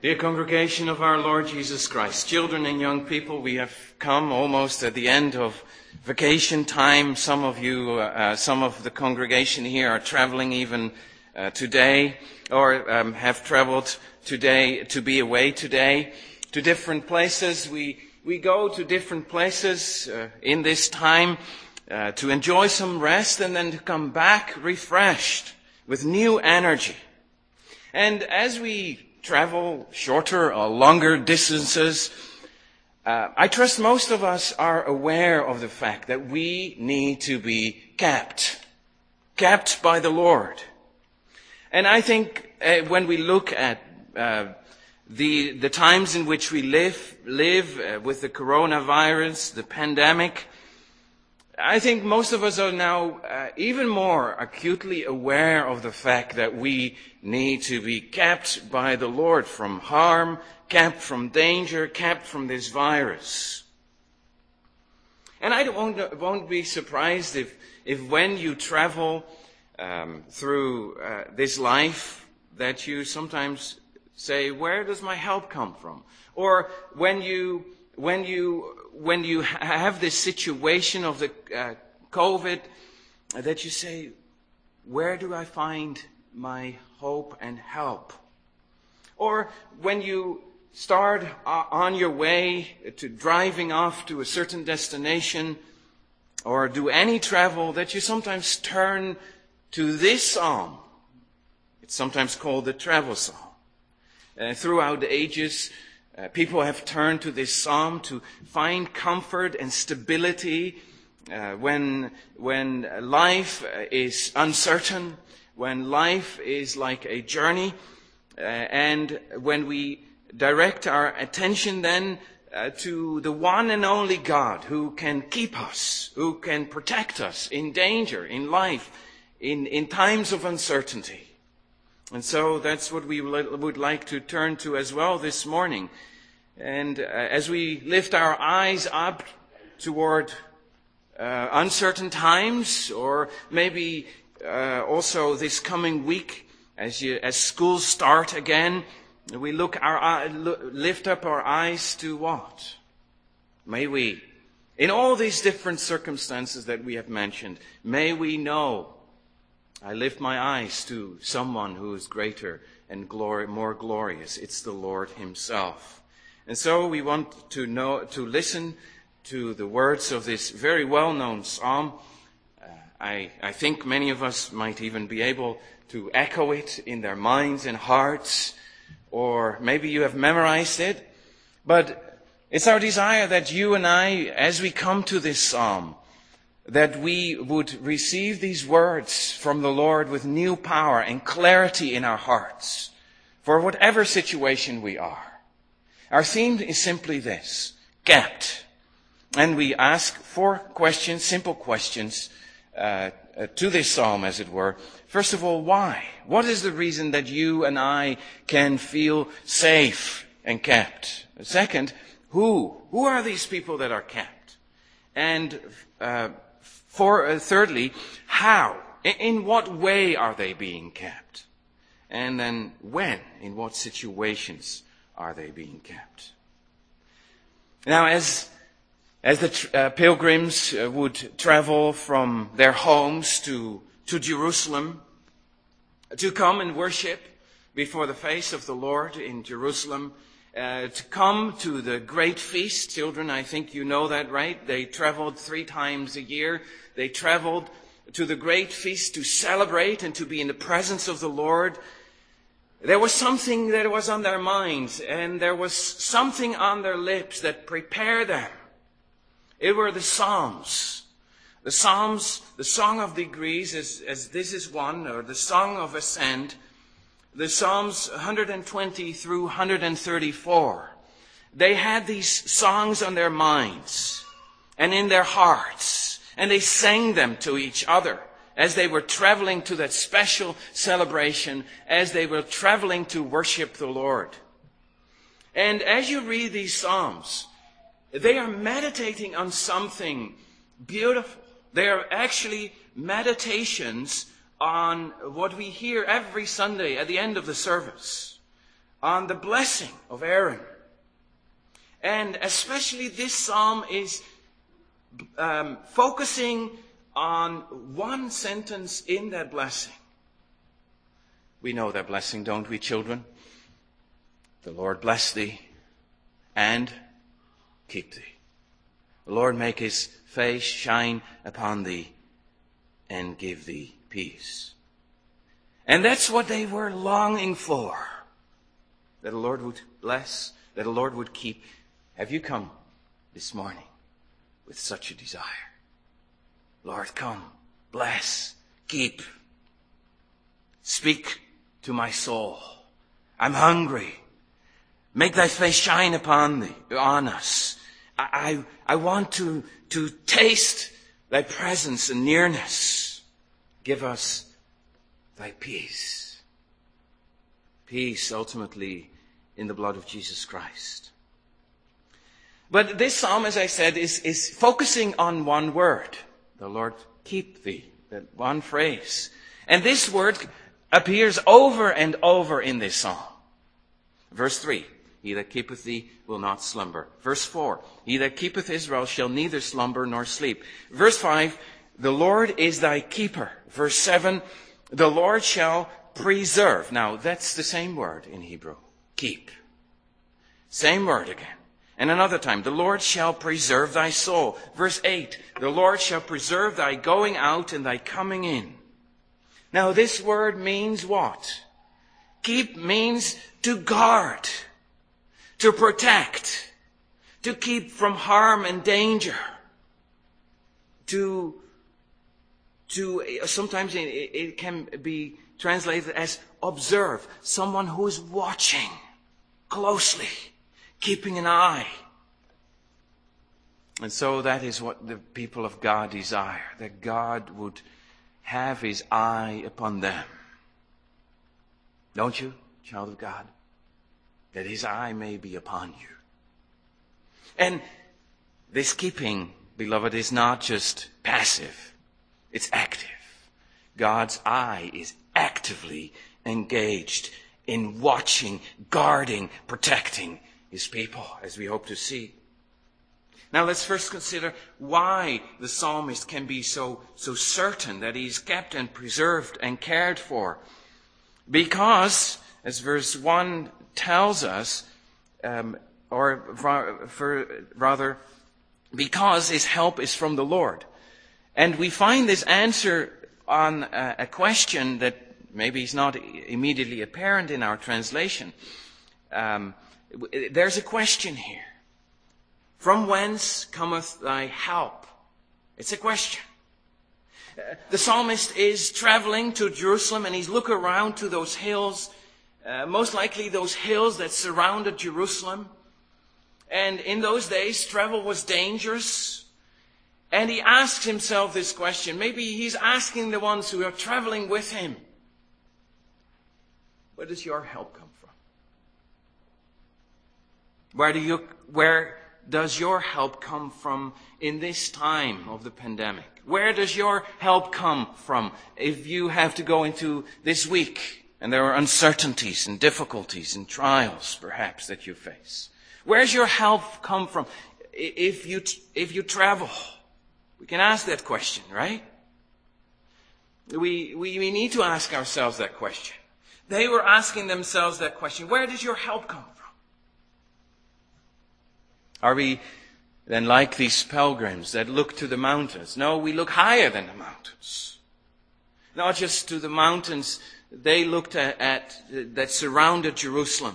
Dear congregation of our Lord Jesus Christ, children and young people, we have come almost at the end of vacation time. Some of you, some of the congregation here are traveling even today, or have traveled today to be away today to different places. We go to different places in this time to enjoy some rest and then to come back refreshed with new energy. And as we travel shorter or longer distances, I trust most of us are aware of the fact that we need to be kept by the Lord. And I think when we look at the times in which we live with the coronavirus, the pandemic, I think most of us are now even more acutely aware of the fact that we need to be kept by the Lord from harm, kept from danger, kept from this virus. And I won't be surprised if when you travel through this life that you sometimes say, where does my help come from? Or when you have this situation of the COVID, that you say, where do I find my hope and help? Or when you start on your way to driving off to a certain destination, or do any travel, that you sometimes turn to this psalm. It's sometimes called the travel psalm. Throughout the ages, people have turned to this psalm to find comfort and stability when life is uncertain, when life is like a journey, and when we direct our attention then to the one and only God who can keep us, who can protect us in danger, in life, in times of uncertainty. And so that's what we would like to turn to as well this morning. And as we lift our eyes up toward uncertain times, or maybe also this coming week as schools start again, we lift up our eyes to what? May we, in all these different circumstances that we have mentioned, may we know, I lift my eyes to someone who is greater and more glorious. It's the Lord himself. And so we want to listen to the words of this very well-known psalm. I think many of us might even be able to echo it in their minds and hearts, or maybe you have memorized it. But it's our desire that you and I, as we come to this psalm, that we would receive these words from the Lord with new power and clarity in our hearts for whatever situation we are. Our theme is simply this: kept. And we ask 4 questions, simple questions, to this psalm, as it were. First of all, why? What is the reason that you and I can feel safe and kept? Second, who? Who are these people that are kept? And thirdly, how? In what way are they being kept? And then when? In what situations are they being kept? Now, as the pilgrims would travel from their homes to Jerusalem to come and worship before the face of the Lord in Jerusalem, to come to the great feast. Children, I think you know that, right? They traveled 3 times a year. They traveled to the great feast to celebrate and to be in the presence of the Lord. There was something that was on their minds, and there was something on their lips that prepared them. It were the Psalms. The Psalms, the Song of Degrees, as this is one, or the Song of Ascent. The Psalms 120 through 134. They had these songs on their minds and in their hearts, and they sang them to each other as they were traveling to that special celebration, as they were traveling to worship the Lord. And as you read these Psalms, they are meditating on something beautiful. They are actually meditations on what we hear every Sunday at the end of the service. on the blessing of Aaron. And especially this psalm is focusing on one sentence in that blessing. We know that blessing, don't we, children? The Lord bless thee and keep thee. The Lord make his face shine upon thee and give thee peace. And that's what they were longing for. That the Lord would bless, that the Lord would keep. Have you come this morning with such a desire? Lord, come, bless, keep. Speak to my soul. I'm hungry. Make thy face shine upon us. I want to taste thy presence and nearness. Give us thy peace. Peace ultimately in the blood of Jesus Christ. But this psalm, as I said, is focusing on one word. The Lord keep thee. That one phrase. And this word appears over and over in this psalm. Verse 3. He that keepeth thee will not slumber. Verse 4. He that keepeth Israel shall neither slumber nor sleep. Verse 5. The Lord is thy keeper. Verse 7. The Lord shall preserve. Now, that's the same word in Hebrew. Keep. Same word again. And another time, the Lord shall preserve thy soul. Verse 8. The Lord shall preserve thy going out and thy coming in. Now, this word means what? Keep means to guard, to protect, to keep from harm and danger, to sometimes it can be translated as observe, someone who is watching closely, keeping an eye. And so that is what the people of God desire, that God would have his eye upon them. Don't you, child of God? That his eye may be upon you. And this keeping, beloved, is not just passive. It's active. God's eye is actively engaged in watching, guarding, protecting his people, as we hope to see. Now let's first consider why the psalmist can be so certain that he's kept and preserved and cared for. Because, as verse 1 tells us, because his help is from the Lord. And we find this answer on a question that maybe is not immediately apparent in our translation. There's a question here. From whence cometh thy help? It's a question. The psalmist is traveling to Jerusalem and he's looking around to those hills, most likely those hills that surrounded Jerusalem. And in those days, travel was dangerous. And he asks himself this question. Maybe he's asking the ones who are traveling with him, where does your help come from? Where does your help come from in this time of the pandemic? Where does your help come from if you have to go into this week and there are uncertainties and difficulties and trials perhaps that you face? Where's your help come from if you travel? We can ask that question, right? We need to ask ourselves that question. They were asking themselves that question. Where does your help come from? Are we then like these pilgrims that look to the mountains? No, we look higher than the mountains. Not just to the mountains they looked at that surrounded Jerusalem.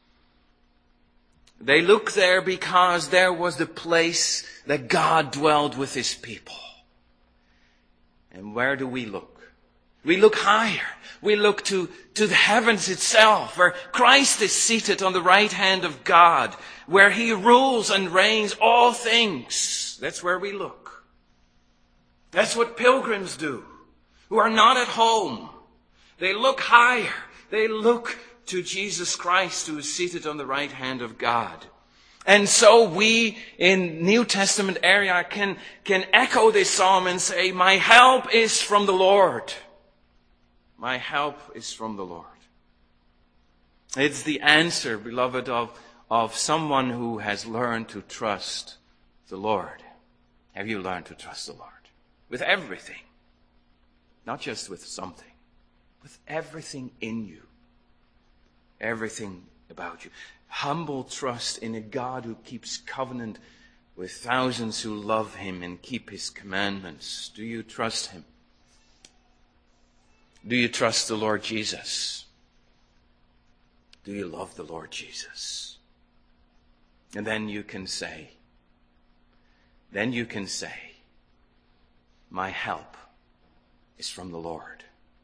They looked there because there was the place that God dwelled with his people. And where do we look? We look higher. We look to the heavens itself, where Christ is seated on the right hand of God, where he rules and reigns all things. That's where we look. That's what pilgrims do, who are not at home. They look higher. They look to Jesus Christ, who is seated on the right hand of God. And so we in New Testament area can echo this psalm and say, my help is from the Lord. My help is from the Lord. It's the answer, beloved, of someone who has learned to trust the Lord. Have you learned to trust the Lord? With everything. Not just with something. With everything in you. Everything about you. Humble trust in a God who keeps covenant with thousands who love him and keep his commandments. Do you trust him? Do you trust the Lord Jesus? Do you love the Lord Jesus? And then you can say, my help is from the Lord.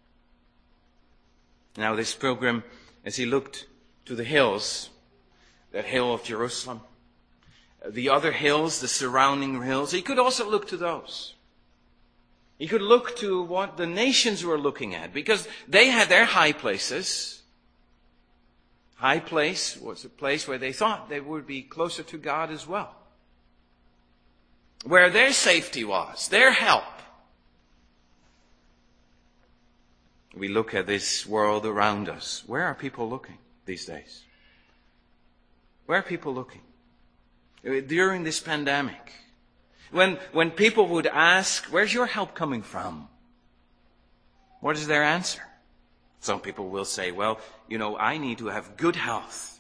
Now this pilgrim, as he looked to the hills, that hill of Jerusalem, the other hills, the surrounding hills, he could also look to those. He could look to what the nations were looking at, because they had their high places. High place was a place where they thought they would be closer to God as well. Where their safety was, their help. We look at this world around us. Where are people looking these days? Where are people looking? During this pandemic, when people would ask, where's your help coming from? What is their answer? Some people will say, well, I need to have good health.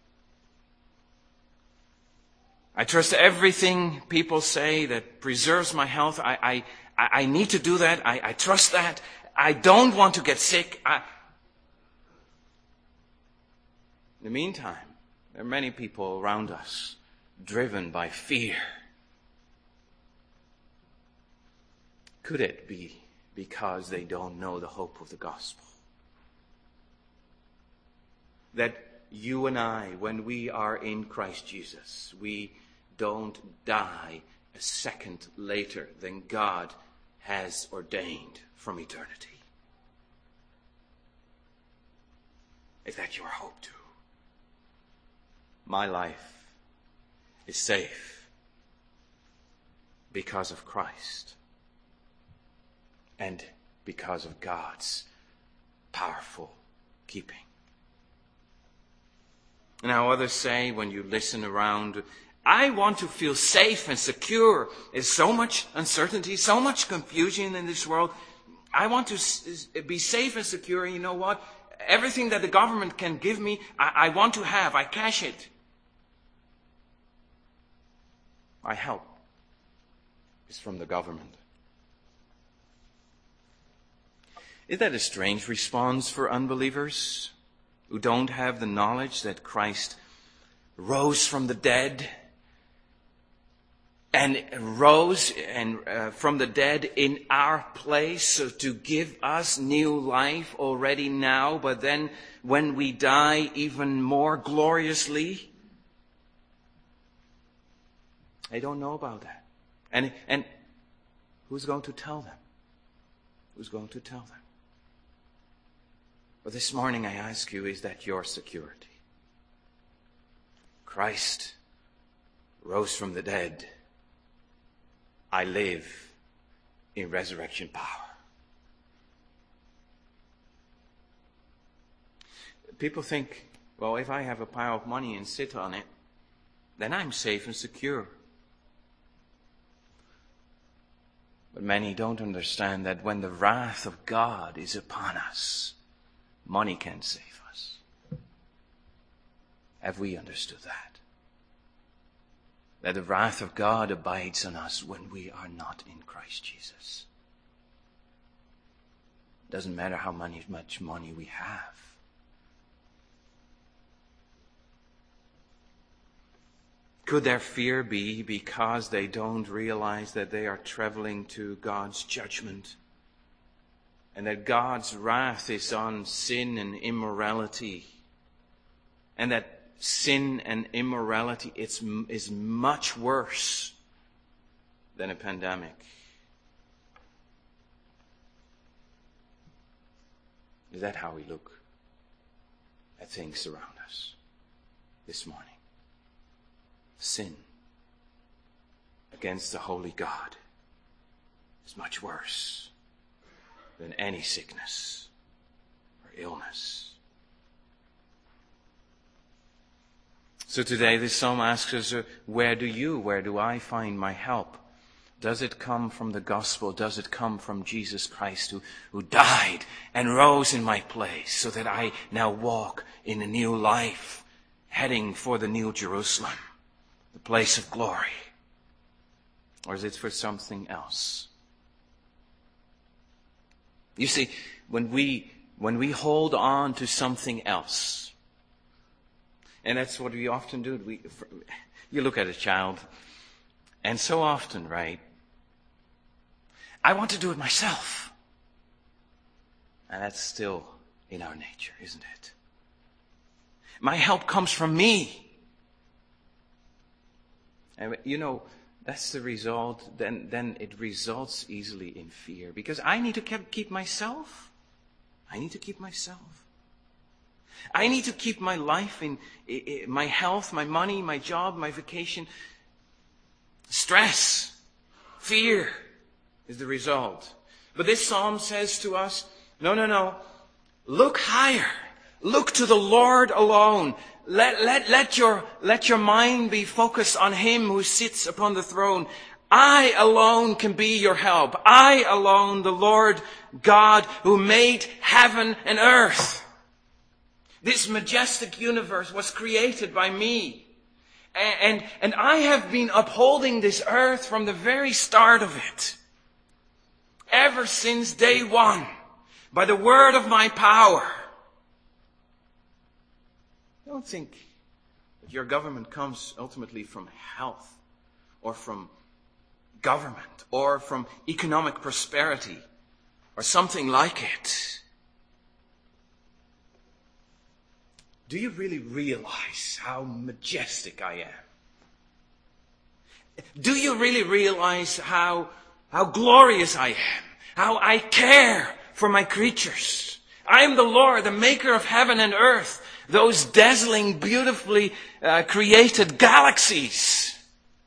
I trust everything people say that preserves my health. I need to do that. I trust that. I don't want to get sick. In the meantime, there are many people around us driven by fear. Could it be because they don't know the hope of the gospel? That you and I, when we are in Christ Jesus, we don't die a second later than God has ordained from eternity. Is that your hope too? My life is safe because of Christ and because of God's powerful keeping. Now others say, when you listen around, I want to feel safe and secure. There's so much uncertainty, so much confusion in this world. I want to be safe and secure. And you know what? Everything that the government can give me, I want to have. I cash it. My help is from the government. Is that a strange response for unbelievers who don't have the knowledge that Christ rose from the dead and rose from the dead in our place, so to give us new life already now, but then when we die, even more gloriously? They don't know about that. And who's going to tell them? Who's going to tell them? But this morning I ask you, is that your security? Christ rose from the dead. I live in resurrection power. People think, well, if I have a pile of money and sit on it, then I'm safe and secure. But many don't understand that when the wrath of God is upon us, money can't save us. Have we understood that? That the wrath of God abides on us when we are not in Christ Jesus. Doesn't matter how much money we have. Could their fear be because they don't realize that they are traveling to God's judgment? And that God's wrath is on sin and immorality. And that sin and immorality is much worse than a pandemic. Is that how we look at things around us this morning? Sin against the holy God is much worse than any sickness or illness. So today this psalm asks us, where do I find my help? Does it come from the gospel? Does it come from Jesus Christ who died and rose in my place so that I now walk in a new life, heading for the new Jerusalem, the place of glory? Or is it for something else? You see, when we hold on to something else, and that's what we often do. You look at a child, and so often, right, I want to do it myself. And that's still in our nature, isn't it? My help comes from me. And that's the result. Then it results easily in fear. Because I need to keep myself. I need to keep myself. I need to keep my life, in my health, my money, my job, my vacation. Stress, fear is the result. But this psalm says to us, no. Look higher. Look to the Lord alone. Let your mind be focused on Him who sits upon the throne. I alone can be your help. I alone, the Lord God who made heaven and earth. This majestic universe was created by me. And I have been upholding this earth from the very start of it. Ever since day one. By the word of my power. Don't think that your government comes ultimately from health. Or from government. Or from economic prosperity. Or something like it. Do you really realize how majestic I am? Do you really realize how glorious I am? How I care for my creatures? I am the Lord, the maker of heaven and earth. Those dazzling, beautifully created galaxies.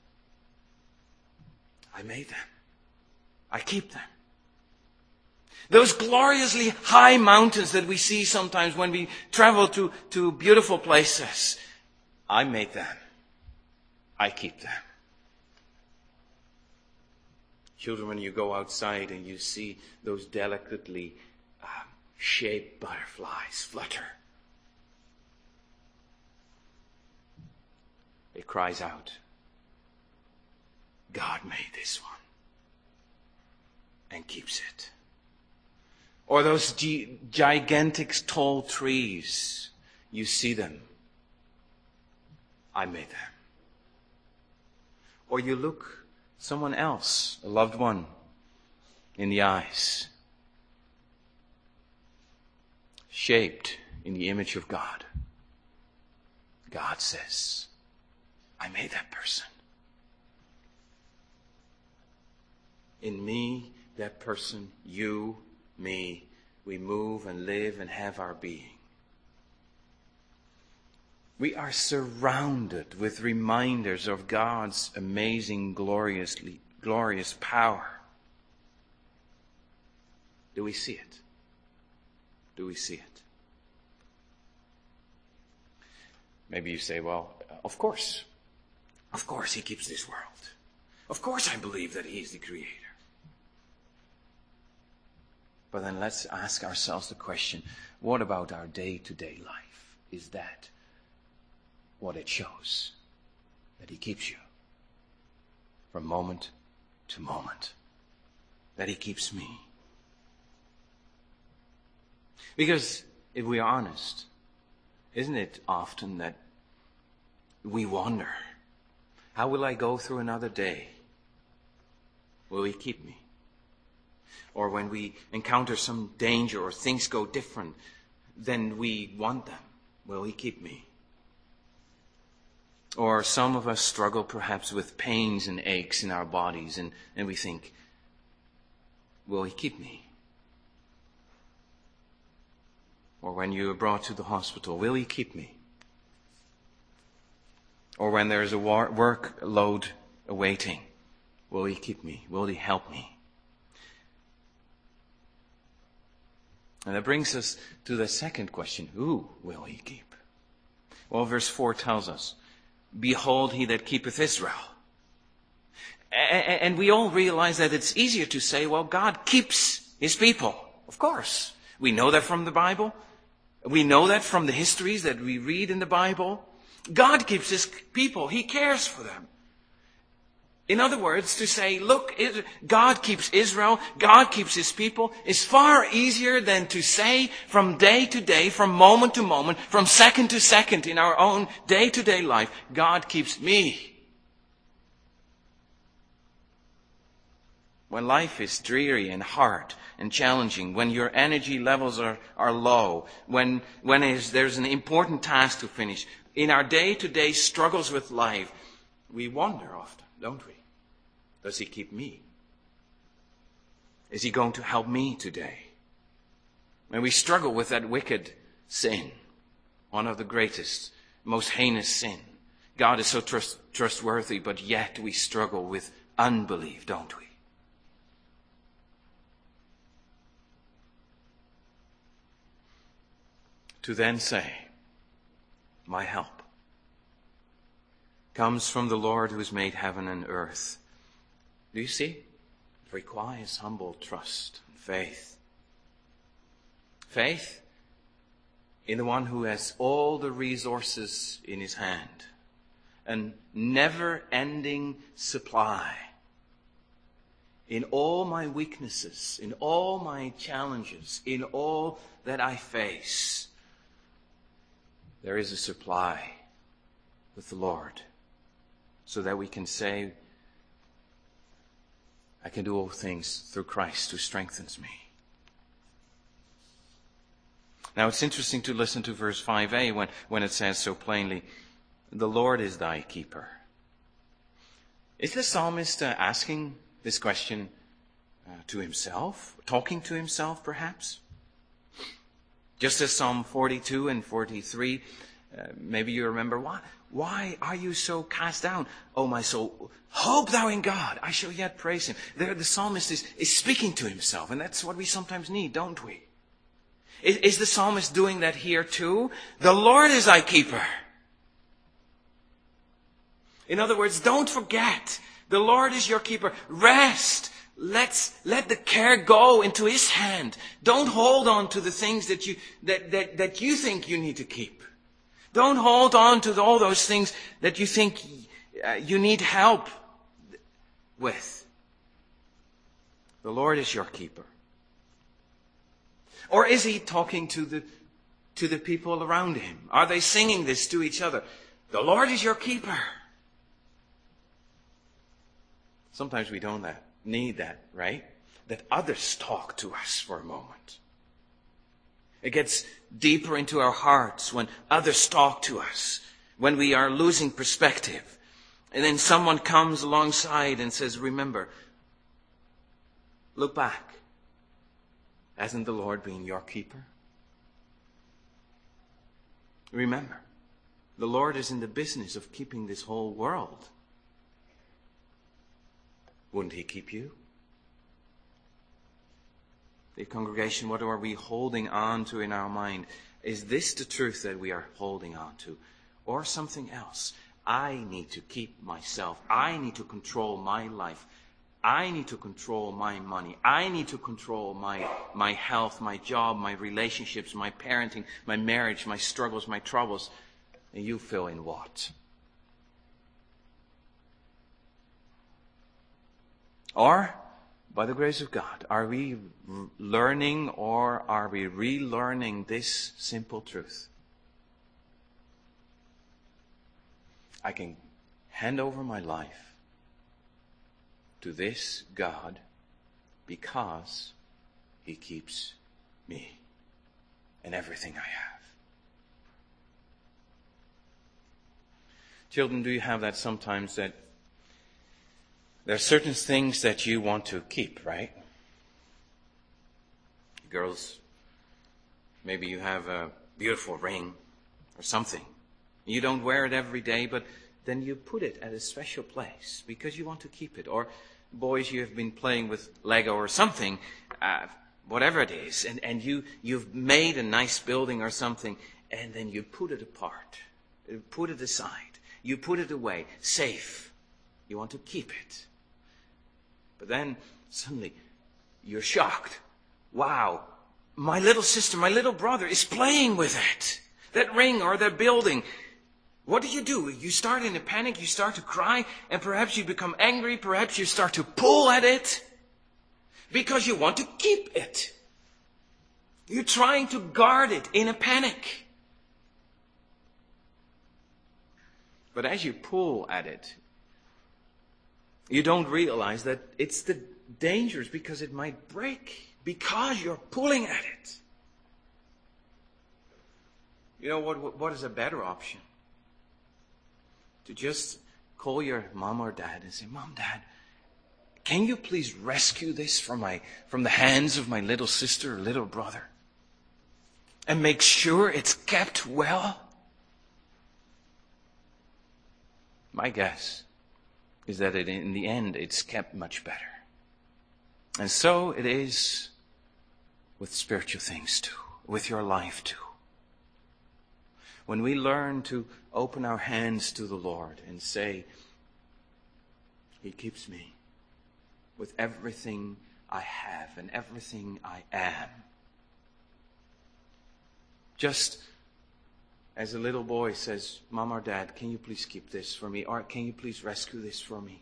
I made them. I keep them. Those gloriously high mountains that we see sometimes when we travel to beautiful places. I made them. I keep them. Children, when you go outside and you see those delicately shaped butterflies flutter, it cries out, God made this one and keeps it. Or those gigantic tall trees, you see them. I made them. Or you look someone else, a loved one, in the eyes. Shaped in the image of God. God says, I made that person. In me, that person, you, me, we move and live and have our being. We are surrounded with reminders of God's amazing, glorious power. Do we see it? Do we see it? Maybe you say, well, of course. Of course He keeps this world. Of course I believe that He is the Creator. But then let's ask ourselves the question, what about our day-to-day life? Is that what it shows? That He keeps you from moment to moment. That He keeps me. Because if we are honest, isn't it often that we wonder, how will I go through another day? Will He keep me? Or when we encounter some danger or things go different than we want them, will He keep me? Or some of us struggle perhaps with pains and aches in our bodies and we think, will He keep me? Or when you are brought to the hospital, will He keep me? Or when there is a workload awaiting, will He keep me? Will He help me? And that brings us to the second question. Who will He keep? Well, verse 4 tells us, behold, he that keepeth Israel. And we all realize that it's easier to say, well, God keeps his people. Of course. We know that from the Bible. We know that from the histories that we read in the Bible. God keeps his people. He cares for them. In other words, to say, look, God keeps Israel, God keeps his people, is far easier than to say from day to day, from moment to moment, from second to second in our own day-to-day life, God keeps me. When life is dreary and hard and challenging, when your energy levels are low, when there's an important task to finish, in our day-to-day struggles with life, we wonder often, don't we? Does he keep me? Is he going to help me today? When we struggle with that wicked sin, one of the greatest, most heinous sin, God is so trustworthy, but yet we struggle with unbelief, don't we? To then say, my help comes from the Lord who has made heaven and earth. Do you see? It requires humble trust and faith. Faith in the one who has all the resources in his hand. A never-ending supply. In all my weaknesses, in all my challenges, in all that I face, there is a supply with the Lord, so that we can say, I can do all things through Christ who strengthens me. Now it's interesting to listen to verse 5a when it says so plainly, the Lord is thy keeper. Is the psalmist asking this question to himself, talking to himself perhaps? Just as Psalm 42 and 43, maybe you remember, why are you so cast down, O my soul? Hope thou in God, I shall yet praise him. There the psalmist is speaking to himself, and that's what we sometimes need, don't we? Is the psalmist doing that here too? The Lord is thy keeper. In other words, don't forget, the Lord is your keeper. Rest. Let the care go into his hand. Don't hold on to the things that you think you need to keep. Don't hold on to all those things that you think you need help with. The Lord is your keeper. Or is he talking to the people around him? Are they singing this to each other? The Lord is your keeper. Sometimes we don't need that, right? That others talk to us for a moment. It gets deeper into our hearts when others talk to us, when we are losing perspective. And then someone comes alongside and says, remember, look back. Hasn't the Lord been your keeper? Remember, the Lord is in the business of keeping this whole world. Wouldn't he keep you? The congregation, what are we holding on to in our mind? Is this the truth that we are holding on to? Or something else? I need to keep myself. I need to control my life. I need to control my money. I need to control my health, my job, my relationships, my parenting, my marriage, my struggles, my troubles. And you fill in what? Or, by the grace of God, are we learning or are we relearning this simple truth? I can hand over my life to this God because he keeps me and everything I have. Children, do you have that sometimes, that there are certain things that you want to keep, right? Girls, maybe you have a beautiful ring or something. You don't wear it every day, but then you put it at a special place because you want to keep it. Or boys, you have been playing with Lego or something, whatever it is, and you've made a nice building or something, and then you put it apart, put it aside. You put it away, safe. You want to keep it. But then suddenly you're shocked. Wow, my little sister, my little brother is playing with it. That ring or that building. What do? You start in a panic, you start to cry, and perhaps you become angry, perhaps you start to pull at it because you want to keep it. You're trying to guard it in a panic. But as you pull at it, you don't realize that it's the dangerous because it might break, because you're pulling at it. You know what is a better option? To just call your mom or dad and say, Mom, Dad, can you please rescue this from the hands of my little sister or little brother? And make sure it's kept well? My guess is that in the end, it's kept much better. And so it is with spiritual things too, with your life too. When we learn to open our hands to the Lord and say, He keeps me with everything I have and everything I am. Just as a little boy says, Mom or Dad, can you please keep this for me? Or can you please rescue this for me?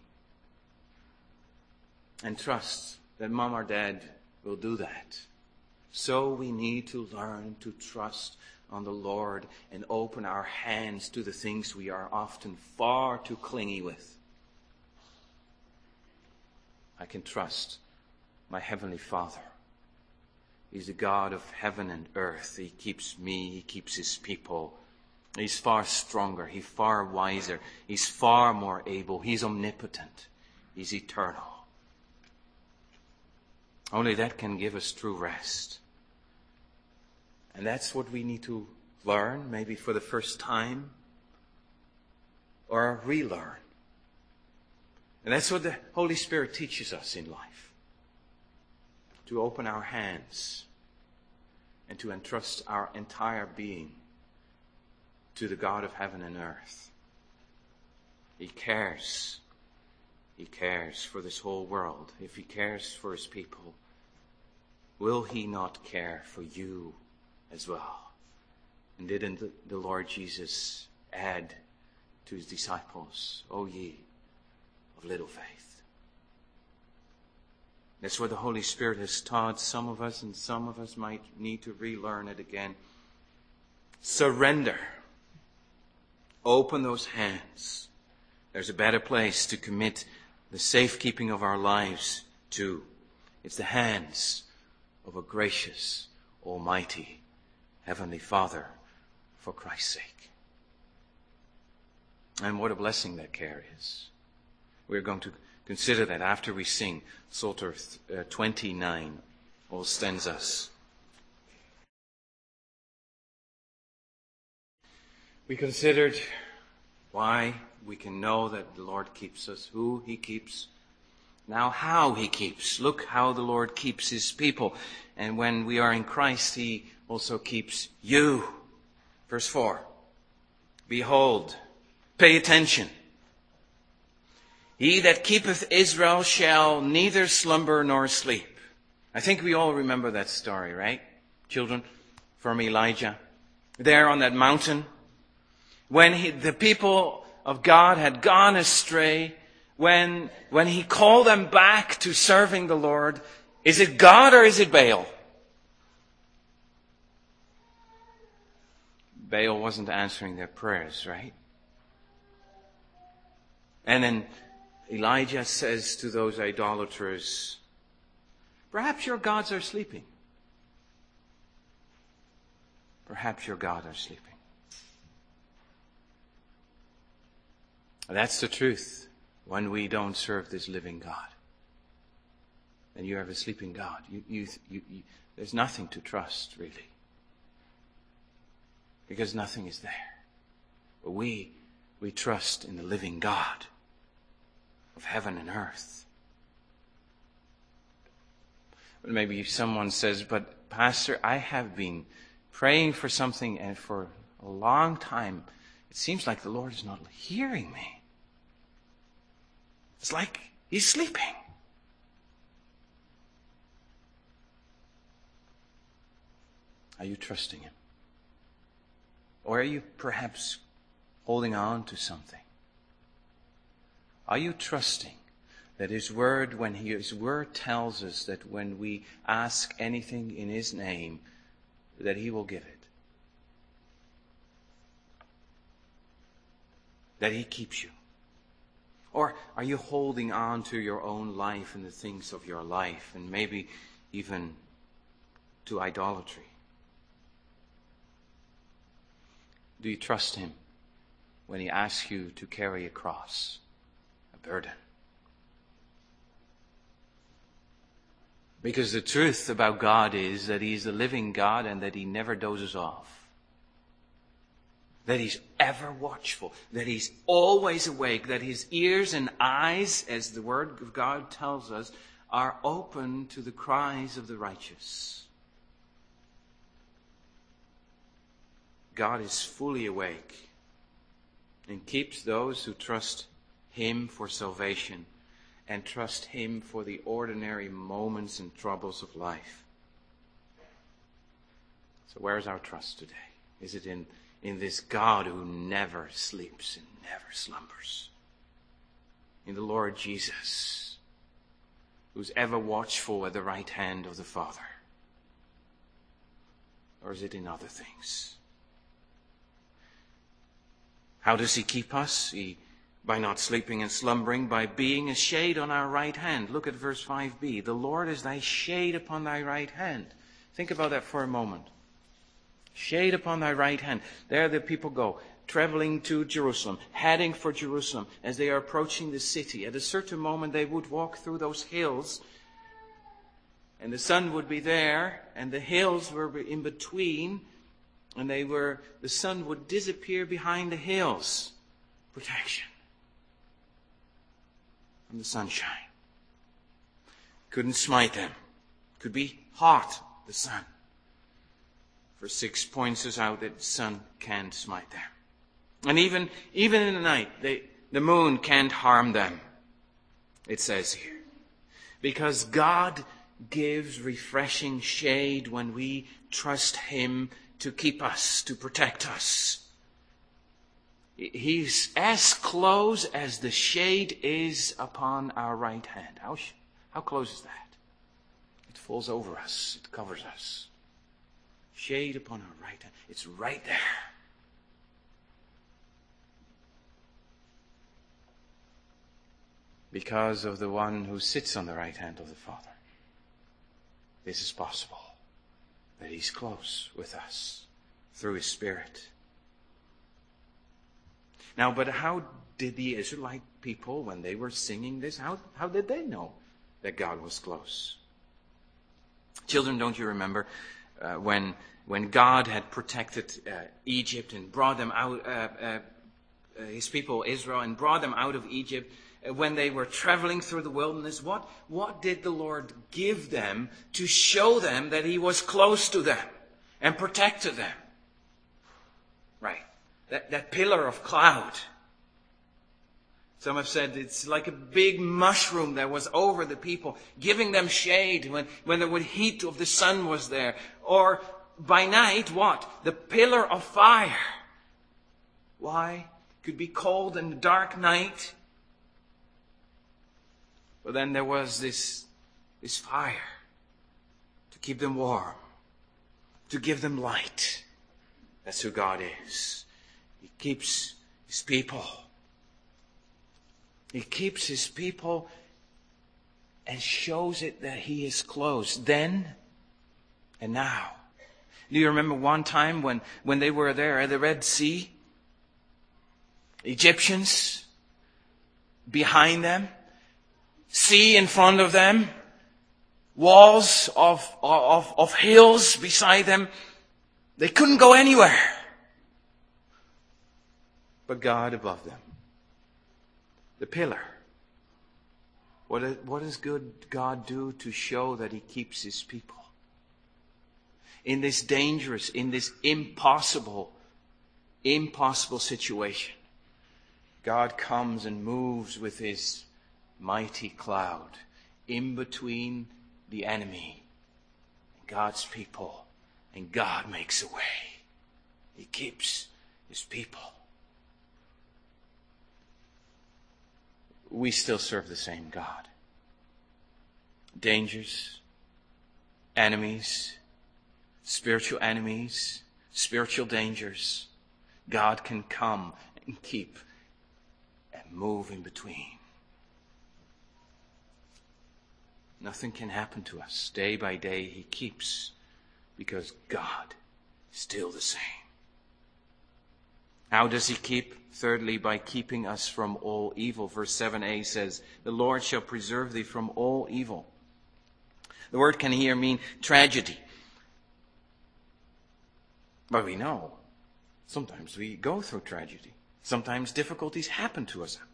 And trust that Mom or Dad will do that. So we need to learn to trust on the Lord and open our hands to the things we are often far too clingy with. I can trust my Heavenly Father. He's the God of heaven and earth. He keeps me. He keeps His people. He's far stronger. He's far wiser. He's far more able. He's omnipotent. He's eternal. Only that can give us true rest. And that's what we need to learn, maybe for the first time, or relearn. And that's what the Holy Spirit teaches us in life. To open our hands and to entrust our entire being to the God of heaven and earth. He cares. He cares for this whole world. If He cares for His people, will He not care for you as well? And didn't the Lord Jesus add to His disciples, O ye of little faith? That's what the Holy Spirit has taught some of us, and some of us might need to relearn it again. Surrender. Open those hands. There's a better place to commit the safekeeping of our lives to. It's the hands of a gracious, almighty, Heavenly Father, for Christ's sake. And what a blessing that care is. We're going to consider that after we sing Psalter 29, all stanzas. We considered why we can know that the Lord keeps us, who He keeps, now how He keeps. Look how the Lord keeps His people. And when we are in Christ, He also keeps you. Verse 4. Behold, pay attention. He that keepeth Israel shall neither slumber nor sleep. I think we all remember that story, right? Children, from Elijah. There on that mountain, when the people of God had gone astray, when He called them back to serving the Lord, is it God or is it Baal? Baal wasn't answering their prayers, right? And then Elijah says to those idolaters, perhaps your gods are sleeping. Perhaps your gods are sleeping. That's the truth when we don't serve this living God. And you have a sleeping God. There's nothing to trust, really. Because nothing is there. But we trust in the living God of heaven and earth. But maybe someone says, but Pastor, I have been praying for something and for a long time, it seems like the Lord is not hearing me. It's like He's sleeping. Are you trusting Him? Or are you perhaps holding on to something? Are you trusting that His Word, when His Word tells us that when we ask anything in His name, that He will give it? That He keeps you? Or are you holding on to your own life and the things of your life, and maybe even to idolatry? Do you trust Him when He asks you to carry a cross, a burden? Because the truth about God is that He is a living God and that He never dozes off. That He's ever watchful, that He's always awake, that His ears and eyes, as the Word of God tells us, are open to the cries of the righteous. God is fully awake and keeps those who trust Him for salvation and trust Him for the ordinary moments and troubles of life. So where is our trust today? Is it in this God who never sleeps and never slumbers? In the Lord Jesus, who's ever watchful at the right hand of the Father? Or is it in other things? How does He keep us? By not sleeping and slumbering, by being a shade on our right hand. Look at verse 5b. The Lord is thy shade upon thy right hand. Think about that for a moment. Shade upon thy right hand. There the people go, traveling to Jerusalem, heading for Jerusalem as they are approaching the city. At a certain moment they would walk through those hills, and the sun would be there, and the hills were in between, and the sun would disappear behind the hills. Protection from the sunshine. Couldn't smite them. Could be hot, the sun. Verse 6 points us out that the sun can't smite them. And even in the night, the moon can't harm them, it says here. Because God gives refreshing shade when we trust Him to keep us, to protect us. He's as close as the shade is upon our right hand. How close is that? It falls over us. It covers us. Shade upon our right hand. It's right there. Because of the one who sits on the right hand of the Father. This is possible. That He's close with us through His Spirit. Now, but how did the Israelite people, when they were singing this, how did they know that God was close? Children, don't you remember when God had protected Egypt and brought them out, His people Israel, and brought them out of Egypt? When they were traveling through the wilderness, what did the Lord give them to show them that He was close to them and protected them? Right. That pillar of cloud. Some have said it's like a big mushroom that was over the people, giving them shade when the heat of the sun was there. Or by night, what? The pillar of fire. Why? It could be cold and dark night. But then there was this fire to keep them warm, to give them light. That's who God is. He keeps His people. He keeps His people and shows it that He is close then and now. Do you remember one time when they were there at the Red Sea? Egyptians behind them. Sea in front of them, walls of hills beside them. They couldn't go anywhere. But God above them. The pillar. What does good God do to show that He keeps His people? In this dangerous, in this impossible, impossible situation, God comes and moves with his mighty cloud in between the enemy and God's people, and God makes a way. He keeps his people. We still serve the same God. Dangers, enemies, spiritual enemies, spiritual dangers, God can come and keep and move in between. Nothing can happen to us. Day by day he keeps, because God is still the same. How does he keep? Thirdly, by keeping us from all evil. Verse 7a says, the Lord shall preserve thee from all evil. The word can here mean tragedy. But we know sometimes we go through tragedy. Sometimes difficulties happen to us.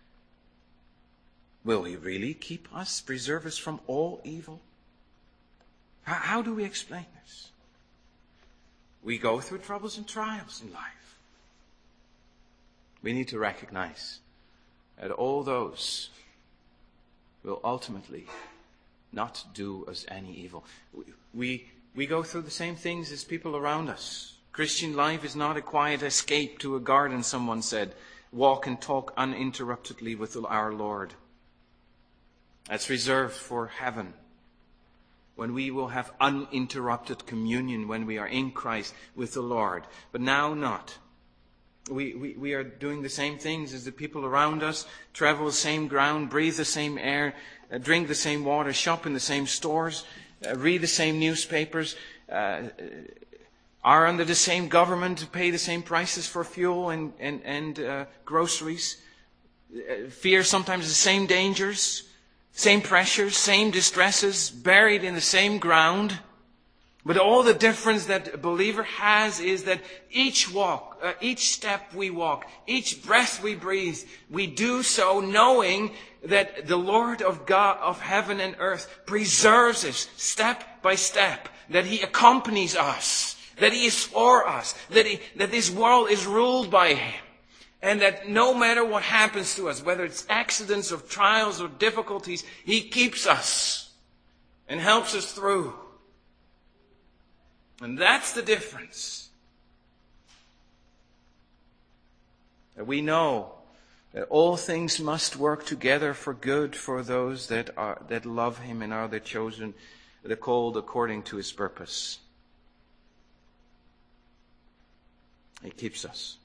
Will he really keep us, preserve us from all evil? How do we explain this? We go through troubles and trials in life. We need to recognize that all those will ultimately not do us any evil. We go through the same things as people around us. Christian life is not a quiet escape to a garden, someone said. Walk and talk uninterruptedly with our Lord. That's reserved for heaven, when we will have uninterrupted communion when we are in Christ with the Lord. But now not. We are doing the same things as the people around us, travel the same ground, breathe the same air, drink the same water, shop in the same stores, read the same newspapers, are under the same government, pay the same prices for fuel and groceries, fear sometimes the same dangers, same pressures, same distresses, buried in the same ground. But all the difference that a believer has is that each step we walk, each breath we breathe, we do so knowing that the Lord of God, of heaven and earth, preserves us step by step, that he accompanies us, that he is for us, that this world is ruled by him, and that no matter what happens to us, whether it's accidents or trials or difficulties, he keeps us and helps us through. And that's the difference. That we know that all things must work together for good for those that love him and are the chosen, the called according to his purpose. He keeps us.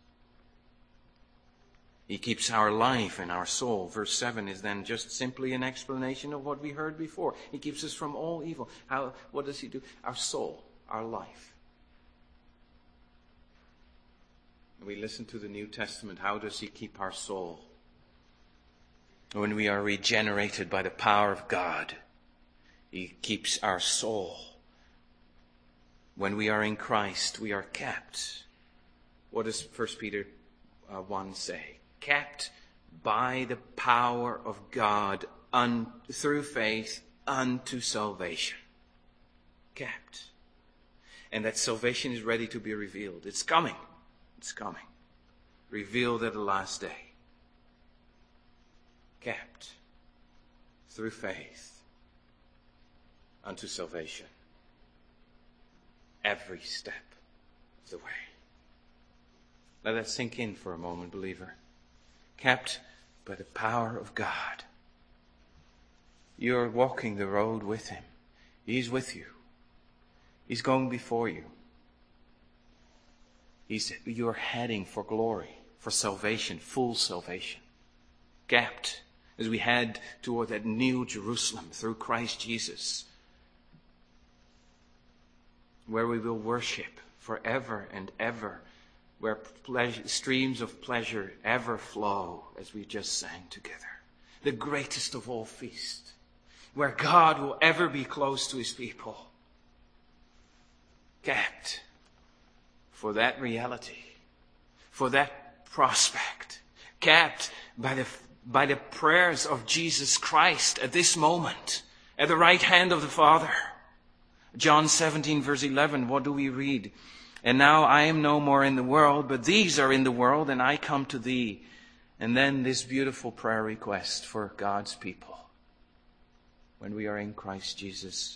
He keeps our life and our soul. Verse 7 is then just simply an explanation of what we heard before. He keeps us from all evil. What does he do? Our soul. Our life. We listen to the New Testament. How does he keep our soul? When we are regenerated by the power of God, he keeps our soul. When we are in Christ, we are kept. What does 1 Peter 1 say? Kept by the power of God through faith unto salvation. Kept. And that salvation is ready to be revealed. It's coming. It's coming. Revealed at the last day. Kept through faith unto salvation. Every step of the way. Let that sink in for a moment, believer. Kept by the power of God. You're walking the road with him. He's with you. He's going before you. You're heading for glory, for salvation, full salvation. Kept as we head toward that new Jerusalem through Christ Jesus, where we will worship forever and ever, where streams of pleasure ever flow, as we just sang together. The greatest of all feasts, where God will ever be close to his people. Kept for that reality, for that prospect, kept by the prayers of Jesus Christ at this moment, at the right hand of the Father. John 17 verse 11, what do we read? And now I am no more in the world, but these are in the world, and I come to thee. And then this beautiful prayer request for God's people. When we are in Christ Jesus,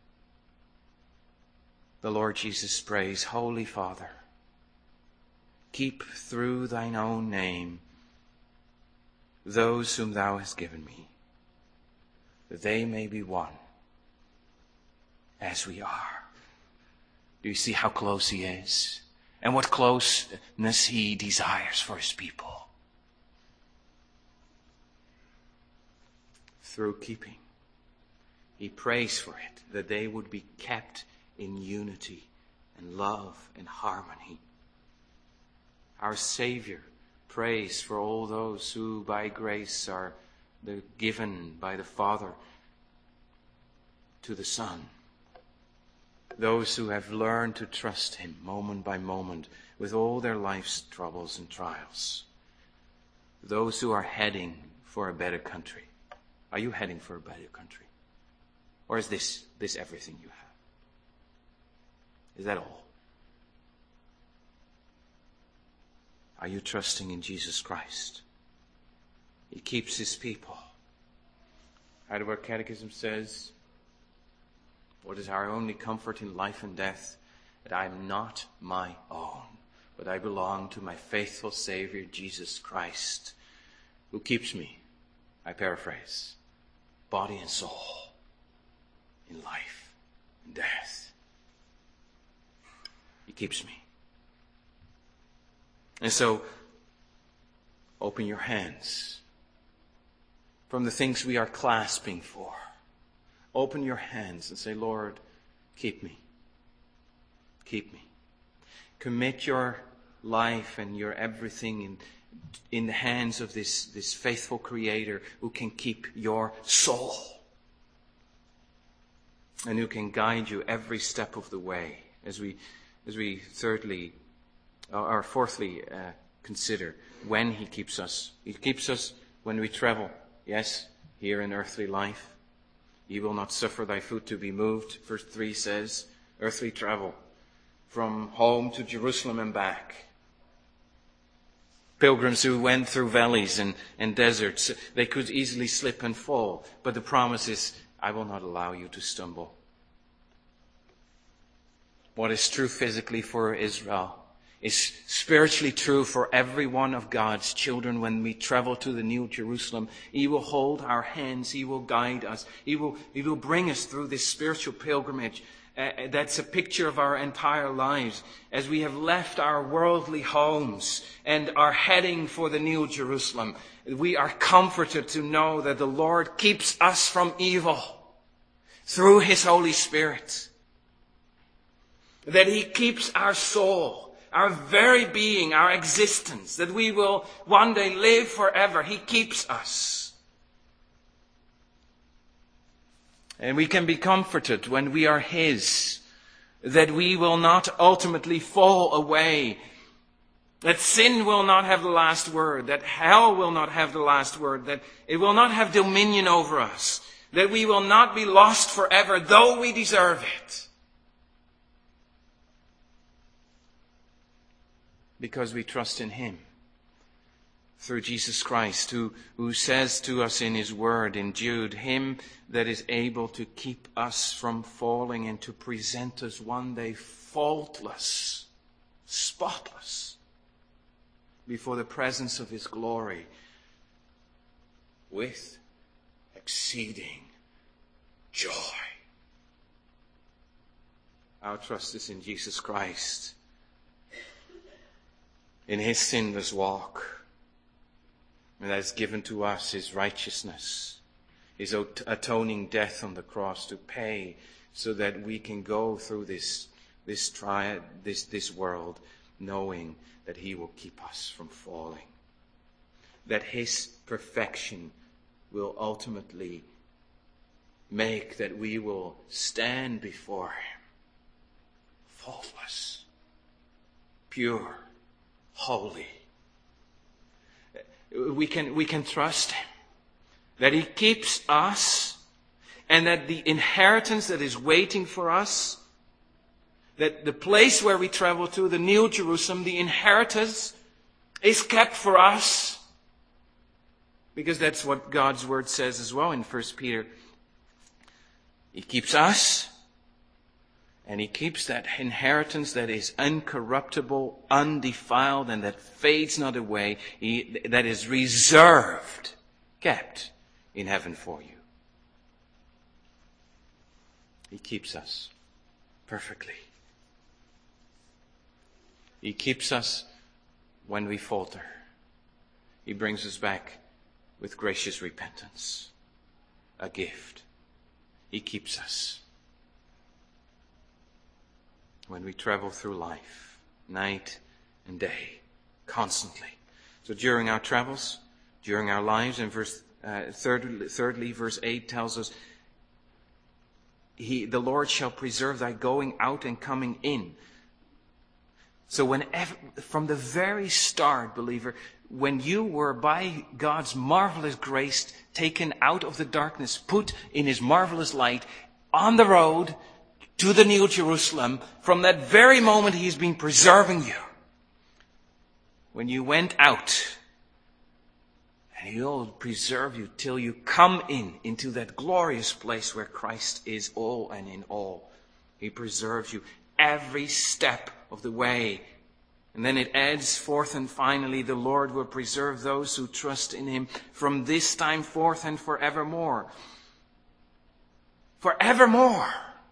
the Lord Jesus prays, Holy Father, keep through thine own name those whom thou hast given me, that they may be one as we are. Do you see how close he is? And what closeness he desires for his people. Through keeping. He prays for it, that they would be kept in unity and love and harmony. Our Savior prays for all those who by grace are given by the Father to the Son. Those who have learned to trust him moment by moment with all their life's troubles and trials. Those who are heading for a better country. Are you heading for a better country? Or is this everything you have? Is that all? Are you trusting in Jesus Christ? He keeps his people. Heidelberg Catechism says, what is our only comfort in life and death? That I am not my own, but I belong to my faithful Savior, Jesus Christ, who keeps me, I paraphrase, body and soul, in life and death. He keeps me. And so, open your hands from the things we are clasping for. Open your hands and say, Lord, keep me. Keep me. Commit your life and your everything in the hands of this faithful Creator who can keep your soul and who can guide you every step of the way. As we fourthly consider when he keeps us. He keeps us when we travel. Yes, here in earthly life. Ye will not suffer thy foot to be moved. Verse 3 says, earthly travel from home to Jerusalem and back. Pilgrims who went through valleys and deserts, they could easily slip and fall. But the promise is, I will not allow you to stumble. What is true physically for Israel is spiritually true for every one of God's children when we travel to the New Jerusalem. He will hold our hands. He will guide us. He will bring us through this spiritual pilgrimage. That's a picture of our entire lives as we have left our worldly homes and are heading for the New Jerusalem. We are comforted to know that the Lord keeps us from evil through his Holy Spirit. That he keeps our soul, our very being, our existence, that we will one day live forever. He keeps us. And we can be comforted when we are his, that we will not ultimately fall away, that sin will not have the last word, that hell will not have the last word, that it will not have dominion over us, that we will not be lost forever, though we deserve it. Because we trust in him through Jesus Christ, who says to us in his word in Jude, him that is able to keep us from falling and to present us one day faultless, spotless, before the presence of his glory with exceeding joy. Our trust is in Jesus Christ, in his sinless walk, and that is given to us his righteousness, his atoning death on the cross to pay so that we can go through this world knowing that he will keep us from falling, that his perfection will ultimately make that we will stand before him faultless, pure, holy. We can trust him that he keeps us and that the inheritance that is waiting for us, that the place where we travel to, the New Jerusalem, the inheritance, is kept for us. Because that's what God's word says as well in 1 Peter. He keeps us, and He keeps that inheritance that is incorruptible, undefiled, and that fades not away, that is reserved, kept in heaven for you. He keeps us perfectly. He keeps us when we falter. He brings us back with gracious repentance, a gift. He keeps us when we travel through life, night and day, constantly. So during our travels, during our lives, and thirdly, verse 8 tells us, the Lord shall preserve thy going out and coming in. So whenever, from the very start, believer, when you were by God's marvelous grace taken out of the darkness, put in His marvelous light, on the road to the New Jerusalem, from that very moment He's been preserving you. When you went out, and He'll preserve you till you come into that glorious place where Christ is all and in all. He preserves you every step of the way. And then it adds, fourth and finally, the Lord will preserve those who trust in Him from this time forth and forevermore. Forevermore.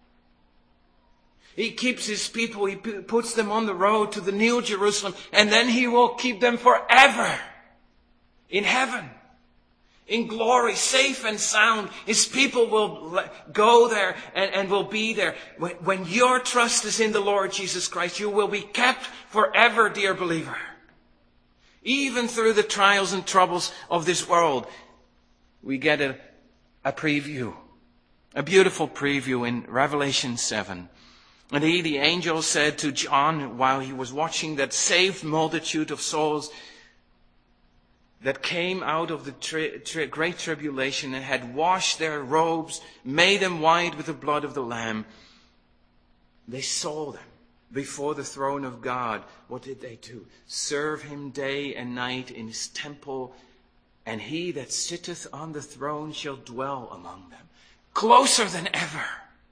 He keeps His people, He puts them on the road to the New Jerusalem, and then He will keep them forever in heaven. In glory, safe and sound. His people will go there and will be there. When your trust is in the Lord Jesus Christ, you will be kept forever, dear believer. Even through the trials and troubles of this world, we get a preview. A beautiful preview in Revelation 7. And the angel said to John, while he was watching that saved multitude of souls that came out of the great tribulation and had washed their robes, made them white with the blood of the Lamb. They saw them before the throne of God. What did they do? Serve Him day and night in His temple, and He that sitteth on the throne shall dwell among them. Closer than ever.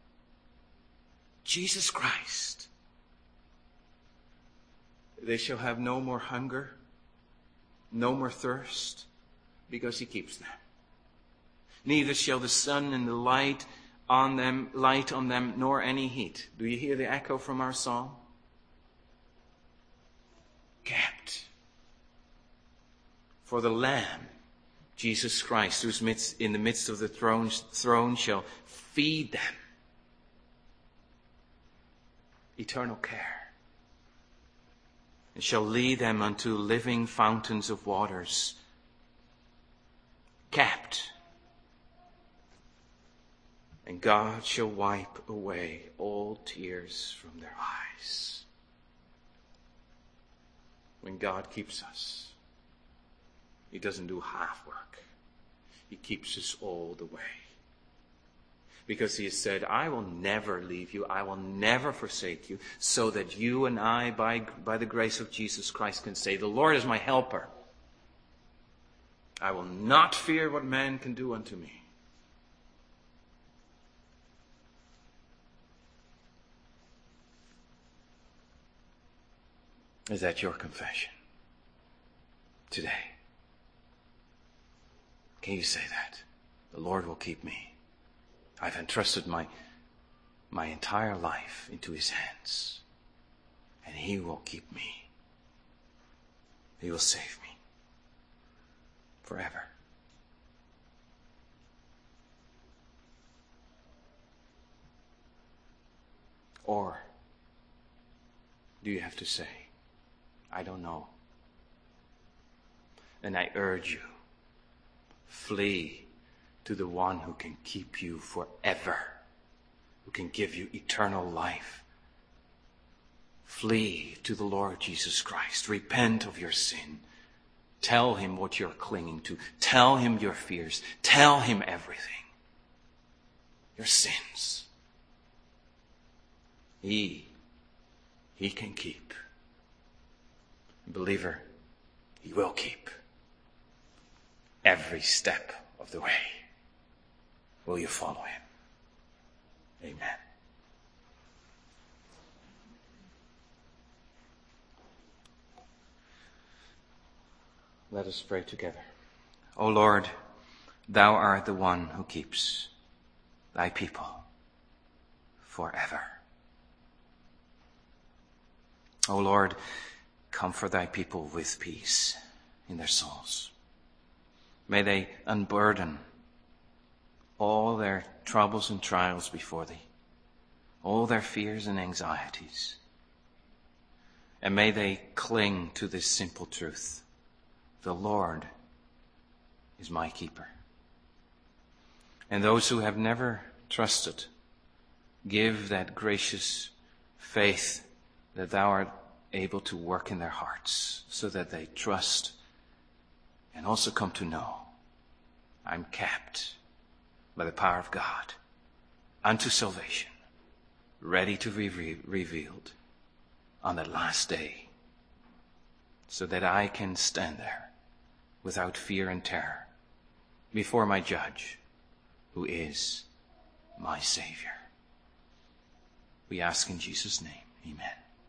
Jesus Christ. They shall have no more hunger, no more thirst, because He keeps them. Neither shall the sun and the light on them, nor any heat. Do you hear the echo from our song? Kept. For the Lamb, Jesus Christ, who's in the midst of the throne shall feed them. Eternal care. And shall lead them unto living fountains of waters. Kept. And God shall wipe away all tears from their eyes. When God keeps us, He doesn't do half work. He keeps us all the way. Because He has said, I will never leave you, I will never forsake you, so that you and I, by the grace of Jesus Christ, can say, the Lord is my helper. I will not fear what man can do unto me. Is that your confession today? Can you say that? The Lord will keep me. I've entrusted my entire life into His hands. And He will keep me. He will save me. Forever. Or do you have to say, I don't know. And I urge you, flee to the one who can keep you forever, who can give you eternal life. Flee to the Lord Jesus Christ. Repent of your sin. Tell Him what you're clinging to. Tell Him your fears. Tell Him everything. Your sins. He he can keep. Believer, he will keep every step of the way. Will you follow him? Amen. Let us pray together. O Lord, thou art the one who keeps thy people forever. O Lord, comfort thy people with peace in their souls. May they unburden all their troubles and trials before thee, all their fears and anxieties. And may they cling to this simple truth: the Lord is my keeper. And those who have never trusted, give that gracious faith that thou art able to work in their hearts, so that they trust and also come to know, I'm kept by the power of God unto salvation, ready to be revealed on the last day, so that I can stand there without fear and terror before my judge, who is my Savior. We ask in Jesus' name, amen.